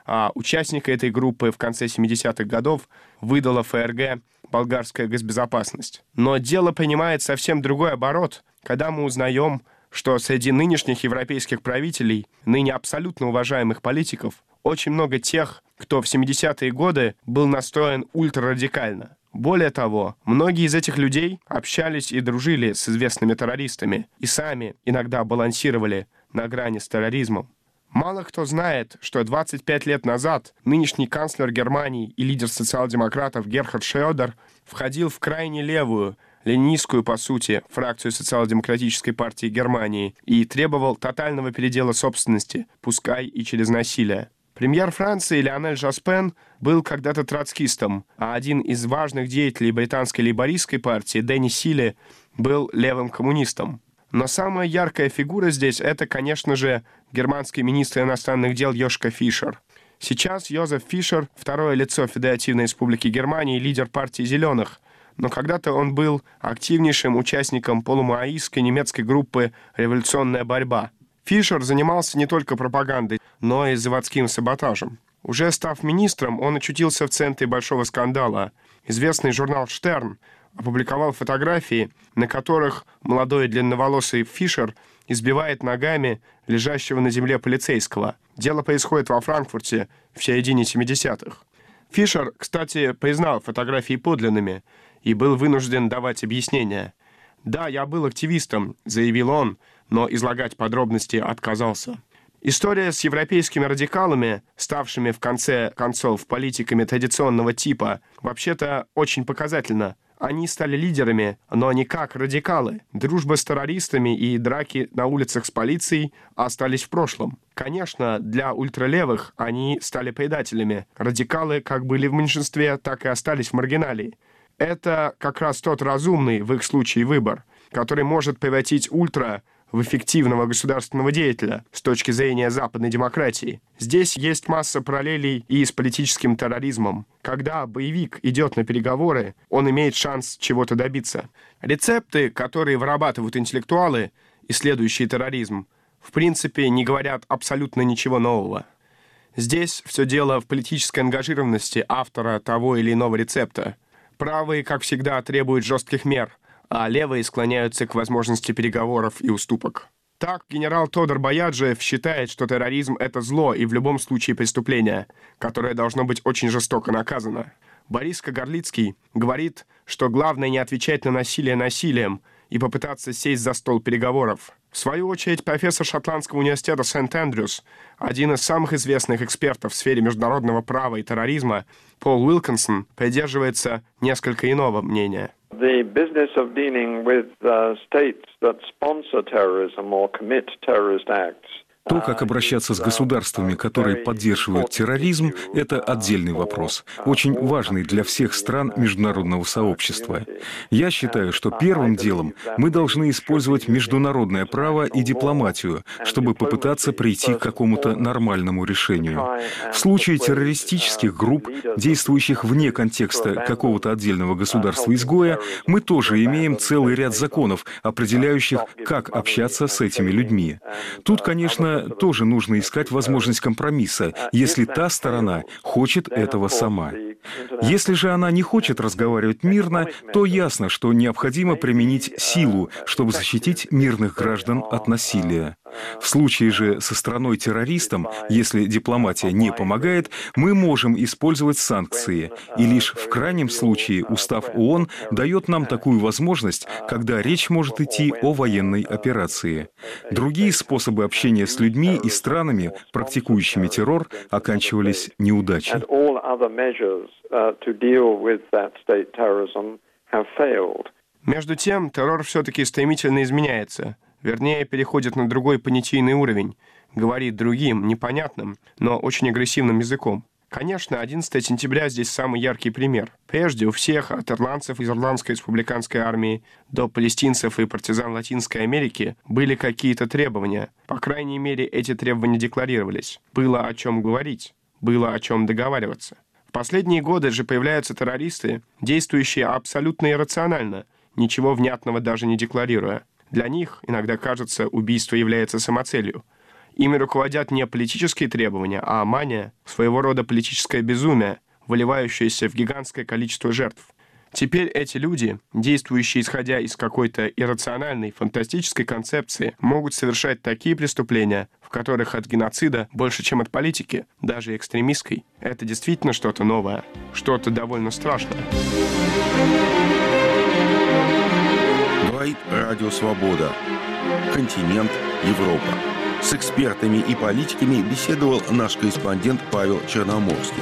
а участника этой группы в конце семидесятых годов выдала ФРГ болгарская госбезопасность. Но дело принимает совсем другой оборот, когда мы узнаем, что среди нынешних европейских правителей, ныне абсолютно уважаемых политиков, очень много тех, кто в семидесятые годы был настроен ультрарадикально. Более того, многие из этих людей общались и дружили с известными террористами и сами иногда балансировали на грани с терроризмом. Мало кто знает, что двадцать пять лет назад нынешний канцлер Германии и лидер социал-демократов Герхард Шрёдер входил в крайне левую, ленинистскую, по сути, фракцию социал-демократической партии Германии и требовал тотального передела собственности, пускай и через насилие. Премьер Франции Лионель Жоспен был когда-то троцкистом, а один из важных деятелей британской лейбористской партии Дэнни Силли был левым коммунистом. Но самая яркая фигура здесь — это, конечно же, германский министр иностранных дел Йошка Фишер. Сейчас Йозеф Фишер — второе лицо Федеративной Республики Германии и лидер партии «Зеленых», но когда-то он был активнейшим участником полумаоистской немецкой группы «Революционная борьба». Фишер занимался не только пропагандой, но и заводским саботажем. Уже став министром, он очутился в центре большого скандала. Известный журнал «Штерн» опубликовал фотографии, на которых молодой длинноволосый Фишер избивает ногами лежащего на земле полицейского. Дело происходит во Франкфурте в середине семидесятых. Фишер, кстати, признал фотографии подлинными и был вынужден давать объяснения. «Да, я был активистом», — заявил он, но излагать подробности отказался. История с европейскими радикалами, ставшими в конце концов политиками традиционного типа, вообще-то очень показательна. Они стали лидерами, но не как радикалы. Дружба с террористами и драки на улицах с полицией остались в прошлом. Конечно, для ультралевых они стали предателями. Радикалы как были в меньшинстве, так и остались в маргиналии. Это как раз тот разумный в их случае выбор, который может превратить ультра в эффективного государственного деятеля с точки зрения западной демократии. Здесь есть масса параллелей и с политическим терроризмом. Когда боевик идет на переговоры, он имеет шанс чего-то добиться. Рецепты, которые вырабатывают интеллектуалы, исследующие терроризм, в принципе, не говорят абсолютно ничего нового. Здесь все дело в политической ангажированности автора того или иного рецепта. Правые, как всегда, требуют жестких мер, а левые склоняются к возможности переговоров и уступок. Так, генерал Тодор Бояджиев считает, что терроризм — это зло и в любом случае преступление, которое должно быть очень жестоко наказано. Борис Кагарлицкий говорит, что главное не отвечать на насилие насилием и попытаться сесть за стол переговоров. В свою очередь, профессор Шотландского университета Сент-Эндрюс, один из самых известных экспертов в сфере международного права и терроризма, Пол Уилкинсон, придерживается несколько иного мнения. The business of dealing with uh, states that sponsor terrorism or commit terrorist acts. То, как обращаться с государствами, которые поддерживают терроризм, это отдельный вопрос, очень важный для всех стран международного сообщества. Я считаю, что первым делом мы должны использовать международное право и дипломатию, чтобы попытаться прийти к какому-то нормальному решению. В случае террористических групп, действующих вне контекста какого-то отдельного государства-изгоя, мы тоже имеем целый ряд законов, определяющих, как общаться с этими людьми. Тут, конечно, тоже нужно искать возможность компромисса, если та сторона хочет этого сама. Если же она не хочет разговаривать мирно, то ясно, что необходимо применить силу, чтобы защитить мирных граждан от насилия. В случае же со страной-террористом, если дипломатия не помогает, мы можем использовать санкции. И лишь в крайнем случае устав ООН дает нам такую возможность, когда речь может идти о военной операции. Другие способы общения с людьми и странами, практикующими террор, оканчивались неудачей. Между тем, террор все-таки стремительно изменяется. Вернее, переходит на другой понятийный уровень, говорит другим, непонятным, но очень агрессивным языком. Конечно, одиннадцатого сентября здесь самый яркий пример. Прежде у всех, от ирландцев из Ирландской республиканской армии до палестинцев и партизан Латинской Америки, были какие-то требования. По крайней мере, эти требования декларировались. Было о чем говорить, было о чем договариваться. В последние годы же появляются террористы, действующие абсолютно иррационально, ничего внятного даже не декларируя. Для них, иногда кажется, убийство является самоцелью. Ими руководят не политические требования, а мания, своего рода политическое безумие, выливающееся в гигантское количество жертв. Теперь эти люди, действующие исходя из какой-то иррациональной, фантастической концепции, могут совершать такие преступления, в которых от геноцида больше, чем от политики, даже экстремистской. Это действительно что-то новое, что-то довольно страшное. Говорит Радио Свобода. Континент Европа. С экспертами и политиками беседовал наш корреспондент Павел Черноморский.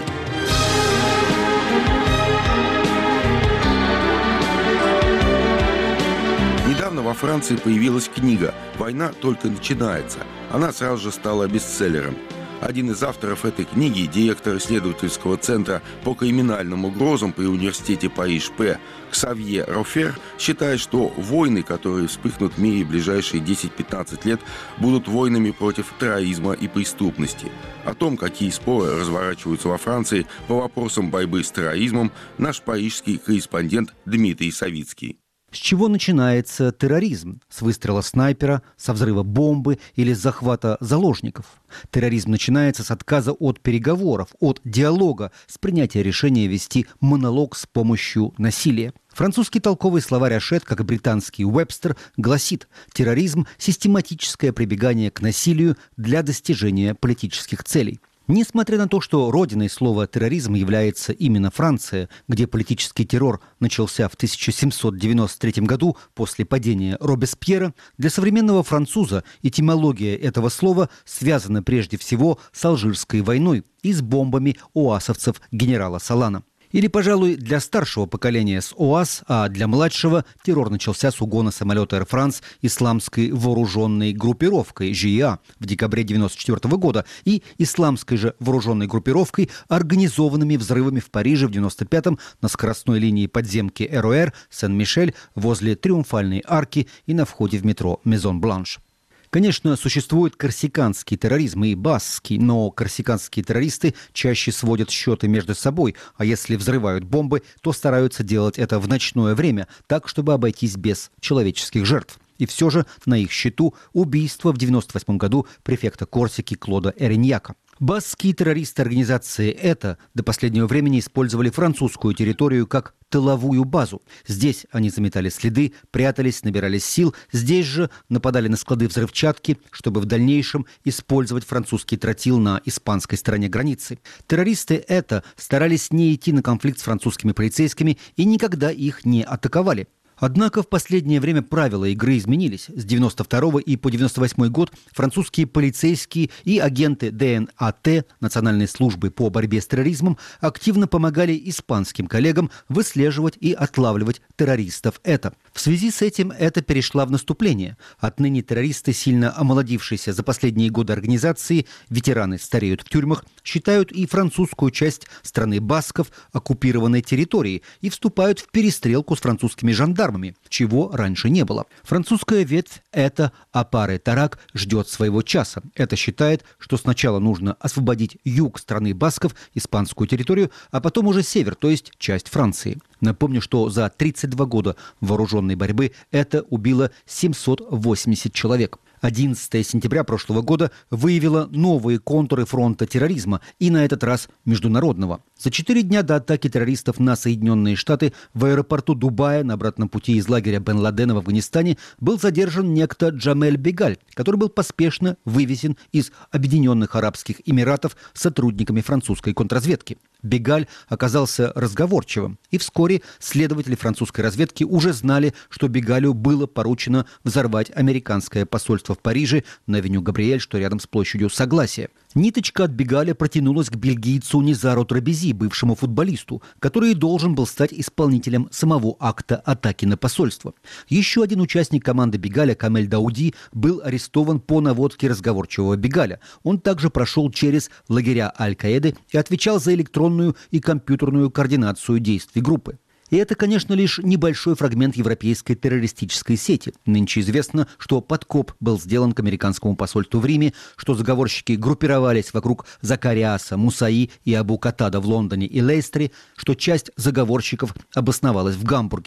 Недавно во Франции появилась книга «Война только начинается». Она сразу же стала бестселлером. Один из авторов этой книги, директор исследовательского центра по криминальным угрозам при университете Париж-П Ксавье Рофер, считает, что войны, которые вспыхнут в мире в ближайшие десять-пятнадцать лет, будут войнами против терроризма и преступности. О том, какие споры разворачиваются во Франции по вопросам борьбы с терроризмом, наш парижский корреспондент Дмитрий Савицкий. С чего начинается терроризм? С выстрела снайпера, со взрыва бомбы или с захвата заложников? Терроризм начинается с отказа от переговоров, от диалога, с принятия решения вести монолог с помощью насилия. Французский толковый словарь Ашет, как и британский Уэбстер, гласит: терроризм – систематическое прибегание к насилию для достижения политических целей. Несмотря на то, что родиной слова «терроризм» является именно Франция, где политический террор начался в тысяча семьсот девяносто третьем году после падения Робеспьера, для современного француза этимология этого слова связана прежде всего с Алжирской войной и с бомбами оасовцев генерала Солана. Или, пожалуй, для старшего поколения с ОАС, а для младшего террор начался с угона самолета Air France исламской вооруженной группировкой джи и эй в декабре девяносто четвёртого года и исламской же вооруженной группировкой, организованными взрывами в Париже в девяносто пятом на скоростной линии подземки эр о эр Сен-Мишель возле Триумфальной арки и на входе в метро Мезон-Бланш. Конечно, существует корсиканский терроризм и баскский, но корсиканские террористы чаще сводят счеты между собой, а если взрывают бомбы, то стараются делать это в ночное время, так, чтобы обойтись без человеческих жертв. И все же на их счету убийство в девяносто восьмом году префекта Корсики Клода Эриньяка. Баскские террористы организации «Это» до последнего времени использовали французскую территорию как тыловую базу. Здесь они заметали следы, прятались, набирались сил. Здесь же нападали на склады взрывчатки, чтобы в дальнейшем использовать французский тротил на испанской стороне границы. Террористы «Это» старались не идти на конфликт с французскими полицейскими и никогда их не атаковали. Однако в последнее время правила игры изменились. С девяносто второго и по девяносто восьмой год французские полицейские и агенты дэ эн а тэ, Национальной службы по борьбе с терроризмом, активно помогали испанским коллегам выслеживать и отлавливать террористов «Это». В связи с этим «Это» перешла в наступление. Отныне террористы, сильно омолодившиеся за последние годы организации, ветераны стареют в тюрьмах, считают и французскую часть страны басков оккупированной территорией и вступают в перестрелку с французскими жандармами, чего раньше не было. Французская ветвь «Это» Апаре Тарак ждет своего часа. «Это» считает, что сначала нужно освободить юг страны басков, испанскую территорию, а потом уже север, то есть часть Франции. Напомню, что за тридцать два года вооруженной борьбы «Это» убило семьсот восемьдесят человек. одиннадцатого сентября прошлого года выявило новые контуры фронта терроризма, и на этот раз международного. За четыре дня до атаки террористов на Соединенные Штаты в аэропорту Дубая на обратном пути из лагеря Бен Ладена в Афганистане был задержан некто Джамель Бегаль, который был поспешно вывезен из Объединенных Арабских Эмиратов сотрудниками французской контрразведки. Бегаль оказался разговорчивым, и вскоре следователи французской разведки уже знали, что Бегалю было поручено взорвать американское посольство в Париже на авеню Габриэль, что рядом с площадью Согласия. Ниточка от Бегаля протянулась к бельгийцу Низару Трабези, бывшему футболисту, который должен был стать исполнителем самого акта атаки на посольство. Еще один участник команды Бегаля, Камель Дауди, был арестован по наводке разговорчивого Бегаля. Он также прошел через лагеря Аль-Каиды и отвечал за электронную и компьютерную координацию действий группы. И это, конечно, лишь небольшой фрагмент европейской террористической сети. Нынче известно, что подкоп был сделан к американскому посольству в Риме, что заговорщики группировались вокруг Закариаса, Мусаи и Абу Катада в Лондоне и Лейстере, что часть заговорщиков обосновалась в Гамбурге.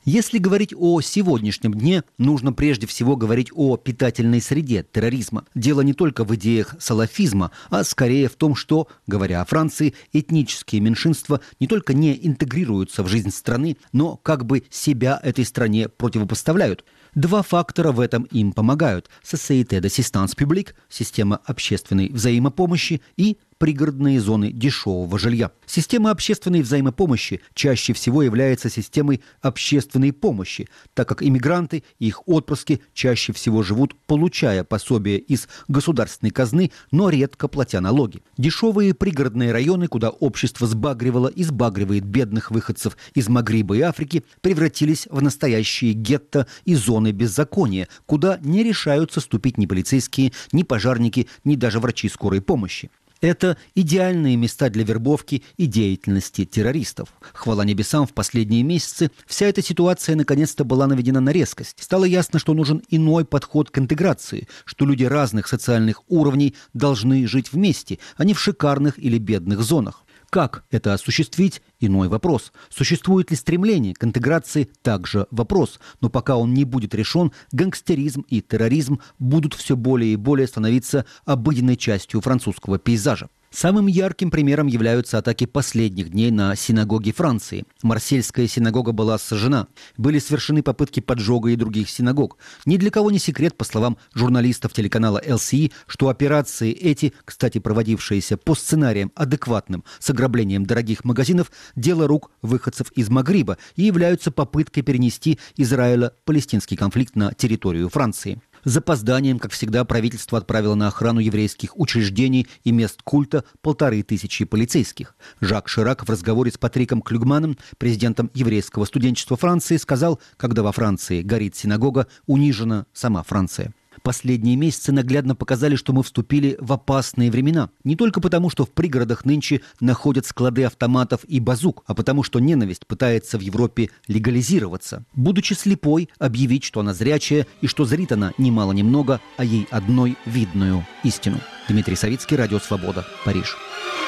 Если говорить о сегодняшнем дне, нужно прежде всего говорить о питательной среде терроризма. Дело не только в идеях салафизма, а скорее в том, что, говоря о Франции, этнические меньшинства не только не интегрируются в жизнь страны, но как бы себя этой стране противопоставляют. Два фактора в этом им помогают – Société d'assistance publique, система общественной взаимопомощи, и пригородные зоны дешевого жилья. Система общественной взаимопомощи чаще всего является системой общественной помощи, так как иммигранты и их отпрыски чаще всего живут, получая пособия из государственной казны, но редко платя налоги. Дешевые пригородные районы, куда общество сбагривало и сбагривает бедных выходцев из Магриба и Африки, превратились в настоящие гетто и зоны беззакония, куда не решаются ступить ни полицейские, ни пожарники, ни даже врачи скорой помощи. Это идеальные места для вербовки и деятельности террористов. Хвала небесам, в последние месяцы вся эта ситуация наконец-то была наведена на резкость. Стало ясно, что нужен иной подход к интеграции, что люди разных социальных уровней должны жить вместе, а не в шикарных или бедных зонах. Как это осуществить – иной вопрос. Существует ли стремление к интеграции – также вопрос. Но пока он не будет решен, гангстеризм и терроризм будут все более и более становиться обыденной частью французского пейзажа. Самым ярким примером являются атаки последних дней на синагоги Франции. Марсельская синагога была сожжена. Были совершены попытки поджога и других синагог. Ни для кого не секрет, по словам журналистов телеканала эл си и, что операции эти, кстати, проводившиеся по сценариям адекватным с ограблением дорогих магазинов, дело рук выходцев из Магриба и являются попыткой перенести Израило-палестинский конфликт на территорию Франции. С запозданием, как всегда, правительство отправило на охрану еврейских учреждений и мест культа полторы тысячи полицейских. Жак Ширак в разговоре с Патриком Клюгманом, президентом еврейского студенчества Франции, сказал, когда во Франции горит синагога, унижена сама Франция. Последние месяцы наглядно показали, что мы вступили в опасные времена. Не только потому, что в пригородах нынче находят склады автоматов и базук, а потому, что ненависть пытается в Европе легализироваться. Будучи слепой, объявить, что она зрячая и что зрит она немало-немного, а ей одной видную истину. Дмитрий Савицкий, Радио Свобода, Париж.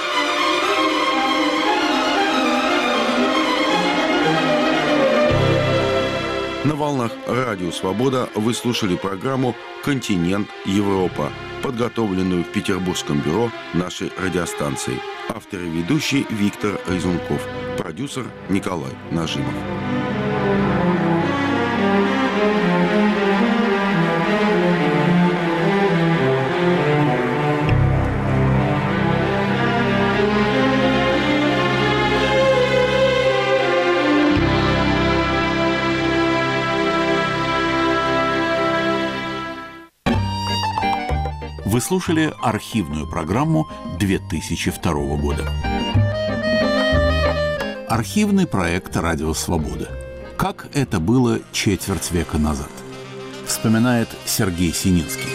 На волнах Радио Свобода вы слушали программу «Континент Европа», подготовленную в Петербургском бюро нашей радиостанции. Автор и ведущий Виктор Резунков, продюсер Николай Нажимов. Вы слушали архивную программу две тысячи второго года. Архивный проект «Радио Свобода». Как это было четверть века назад? Вспоминает Сергей Сининский.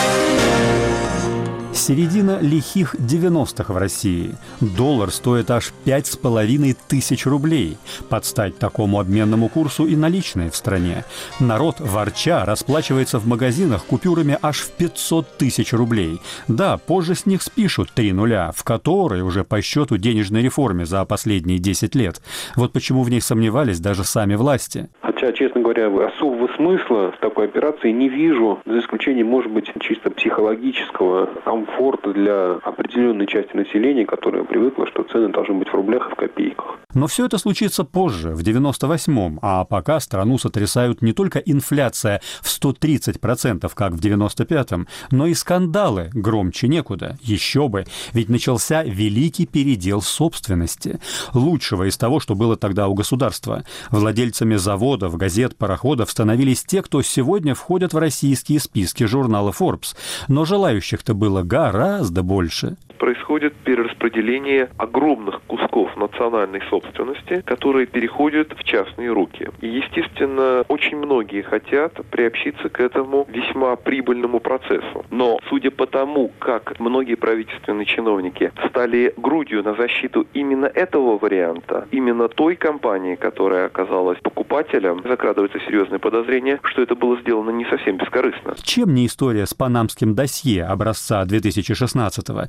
Середина лихих девяностых в России. Доллар стоит аж пять с половиной тысяч рублей. Под стать такому обменному курсу и наличные в стране. Народ, ворча, расплачивается в магазинах купюрами аж в пятьсот тысяч рублей. Да, позже с них спишут три нуля, в которой уже по счету денежной реформе за последние десять лет. Вот почему в них сомневались даже сами власти. Хотя, честно говоря, особого смысла в такой операции не вижу, за исключением, может быть, чисто психологического комфорта для определенной части населения, которая привыкла, что цены должны быть в рублях и в копейках. Но все это случится позже, в девяносто восьмом, а пока страну сотрясают не только инфляция в сто тридцать процентов, как в девяносто пятом, но и скандалы громче некуда. Еще бы, ведь начался великий передел собственности. Лучшего из того, что было тогда у государства. Владельцами заводов, газет, пароходов становились те, кто сегодня входят в российские списки журнала Forbes. Но желающих-то было гораздо больше. Происходит перераспределение огромных кусков национальной собственности, которые переходят в частные руки. И, естественно, очень многие хотят приобщиться к этому весьма прибыльному процессу. Но, судя по тому, как многие правительственные чиновники стали грудью на защиту именно этого варианта, именно той компании, которая оказалась покупателем, закрадывается серьезное подозрение, что это было сделано не совсем бескорыстно. Чем не история с панамским досье образца две тысячи шестнадцатого? Ну да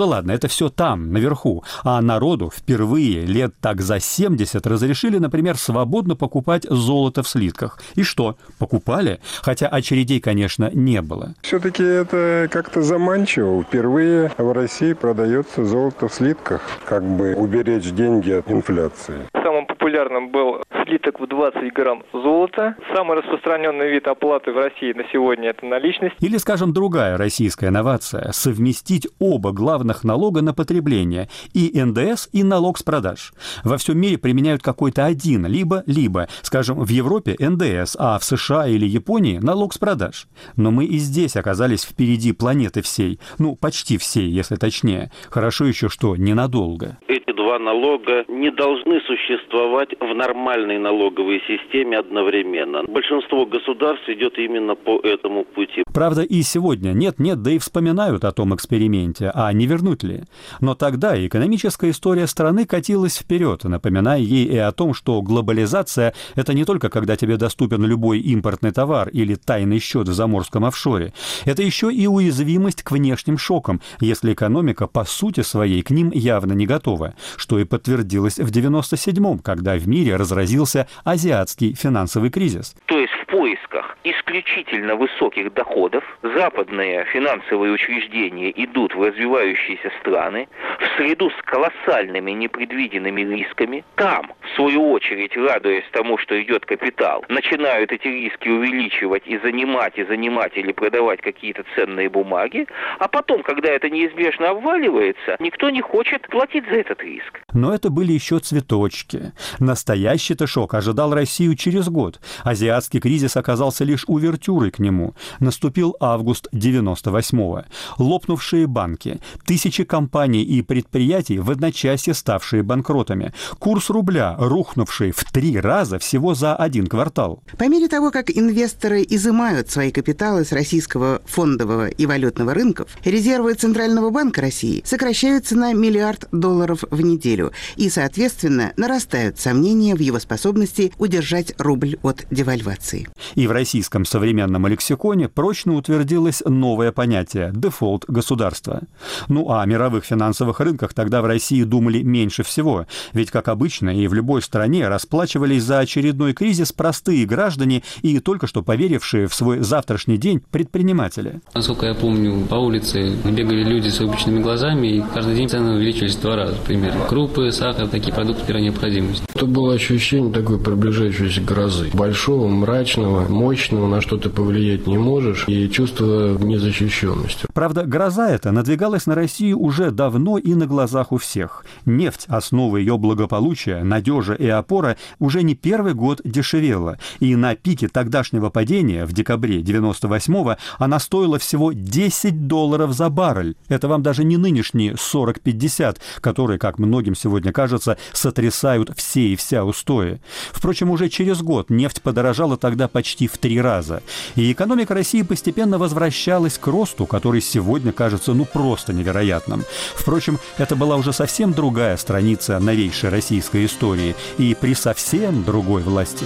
ладно, это все там, наверху. А народу впервые лет так за семьдесят разрешили, например, свободно покупать золото в слитках. И что? Покупали? Хотя очередей, конечно, не было. Все-таки это как-то заманчиво. Впервые в России продается золото в слитках, как бы уберечь деньги от инфляции. Самым популярным был слиток в двадцать грамм золота. Самый распространенный вид оплаты в России на сегодня – это наличность. Или, скажем, другая российская новация – совместить оба главных налога на потребление – и эн дэ эс, и налог с продаж. Во всем мире применяют какой-то один, либо-либо. Скажем, в Европе эн дэ эс, а в США или Японии – налог с продаж. Но мы и здесь оказались впереди планеты всей. Ну, почти всей, если точнее. Хорошо еще, что ненадолго. Эти два налога не должны существовать в нормальной налоговой системе одновременно. Большинство государств идет именно по этому пути. Правда, и сегодня нет-нет, да и вспоминают о том эксперименте, а не вернуть ли. Но тогда экономическая история страны катилась вперед, напоминая ей и о том, что глобализация – это не только когда тебе доступен любой импортный товар или тайный счет в заморском офшоре. Это еще и уязвимость к внешним шокам, если экономика по сути своей к ним явно не готова, что и подтвердилось в девяносто седьмом, когда в мире разразился азиатский финансовый кризис. То есть в поисках исключительно высоких доходов западные финансовые учреждения идут в развивающиеся страны, в среду с колоссальными непредвиденными рисками. Там, в свою очередь, радуясь тому, что идет капитал, начинают эти риски увеличивать и занимать, и занимать или продавать какие-то ценные бумаги, а потом, когда это неизбежно обваливается, никто не хочет платить за этот риск. Но это были еще цветочки. Настоящий-то шок ожидал Россию через год. Азиатский кризис оказался лишь увертюрой к нему. Наступил август девяносто восьмого. Лопнувшие банки, тысячи компаний и предприятий, в одночасье ставшие банкротами, курс рубля, рухнувший в три раза всего за один квартал. По мере того, как инвесторы изымают свои капиталы с российского фондового и валютного рынков, резервы Центрального банка России сокращаются на миллиард долларов в неделю и, соответственно, нарастают сомнения в его способности удержать рубль от девальвации. И в российском современном лексиконе прочно утвердилось новое понятие – дефолт государства. Ну а о мировых финансовых рынках тогда в России думали меньше всего, ведь, как обычно, и в любой стране расплачивались за очередной кризис простые граждане и только что поверившие в свой завтрашний день предприниматели. Насколько я помню, по улице бегали люди с выпученными глазами, и каждый день цены увеличивались в два раза, примерно. Крупы, сахар, такие продукты первой необходимости. Это было ощущение такой приближающейся грозы. Большого, мрачного, мощного, на что ты повлиять не можешь, и чувство незащищенности. Правда, гроза эта надвигалась на Россию уже давно и на глазах у всех. Нефть, основа ее благополучия, надежа и опора, уже не первый год дешевела. И на пике тогдашнего падения, в декабре девяносто восьмого, она стоила всего десять долларов за баррель. Это вам даже не нынешние сорок-пятьдесят, которые, как многим сегодня кажется, сотрясают все и вся устои. Впрочем, уже через год нефть подорожала тогда почти в три раза. И экономика России постепенно возвращалась к росту, который сегодня кажется ну просто невероятным. Впрочем, это была уже совсем другая страница новейшей российской истории и при совсем другой власти.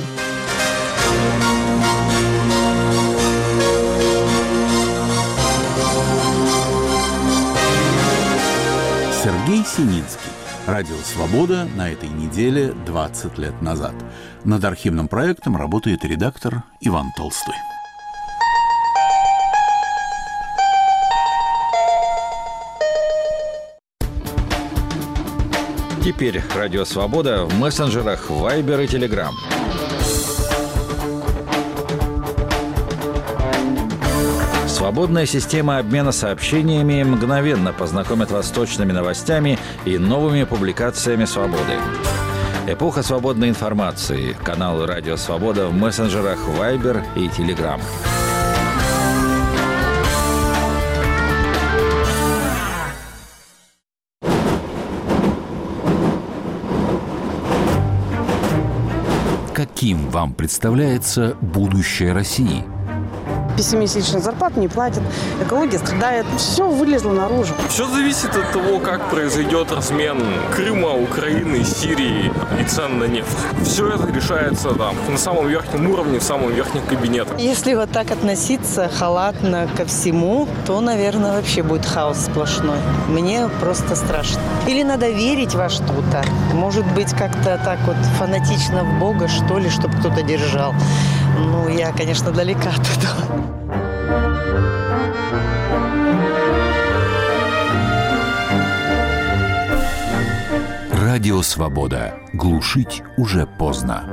Сергей Синицкий. Радио «Свобода» на этой неделе двадцать лет назад. Над архивным проектом работает редактор Иван Толстой. Теперь Радио «Свобода» в мессенджерах Viber и Telegram. Свободная система обмена сообщениями мгновенно познакомит вас с точными новостями и новыми публикациями «Свободы». Эпоха свободной информации. Канал «Радио Свобода» в мессенджерах Viber и Telegram. Каким вам представляется будущее России? Пессимистичных зарплат не платят, экология страдает. Все вылезло наружу. Все зависит от того, как произойдет размен Крыма, Украины, Сирии и цен на нефть. Все это решается там на самом верхнем уровне, в самом верхнем кабинете. Если вот так относиться халатно ко всему, то, наверное, вообще будет хаос сплошной. Мне просто страшно. Или надо верить во что-то. Может быть, как-то так вот фанатично в Бога, что ли, чтобы кто-то держал. Ну, я, конечно, далека от этого. Радио «Свобода». Глушить уже поздно.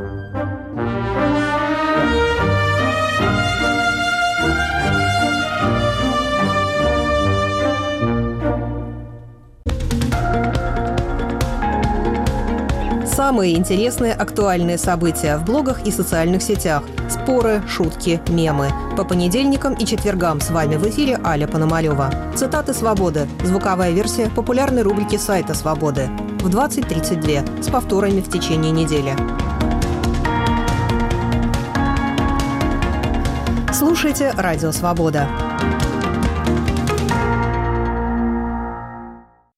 Самые интересные актуальные события в блогах и социальных сетях. Споры, шутки, мемы. По понедельникам и четвергам с вами в эфире Аля Пономарёва. Цитаты «Свободы». Звуковая версия популярной рубрики сайта «Свободы». В двадцать тридцать два с повторами в течение недели. Слушайте «Радио Свобода».